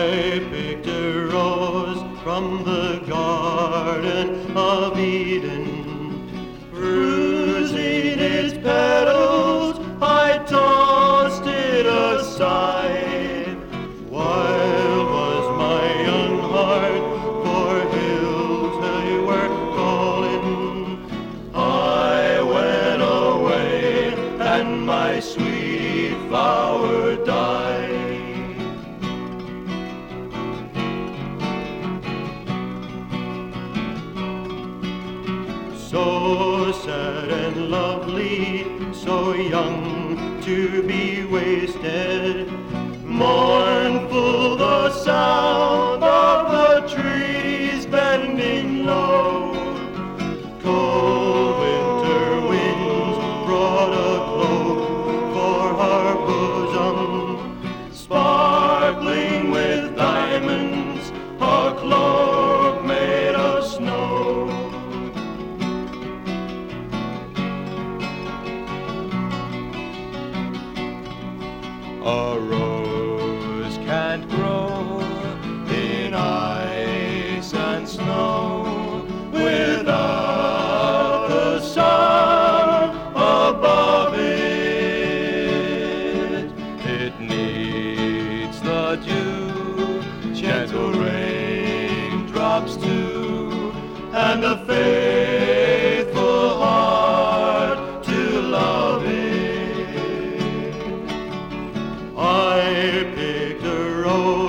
I picked a rose from the Garden of Eden, bruising its petals, I tossed it aside. Wild was my young heart, for hills they were calling. I went away, and my sweet flower died. So sad and lovely, so young to be wasted, mournful the sound of the trees bending low. Cold winter winds brought a cloak for our bosom, sparkling with diamonds, a cloak made of snow. A rose can't grow in ice and snow without the sun above it. It needs the dew, gentle raindrops too, and the faithful heart to love it. I picked a rose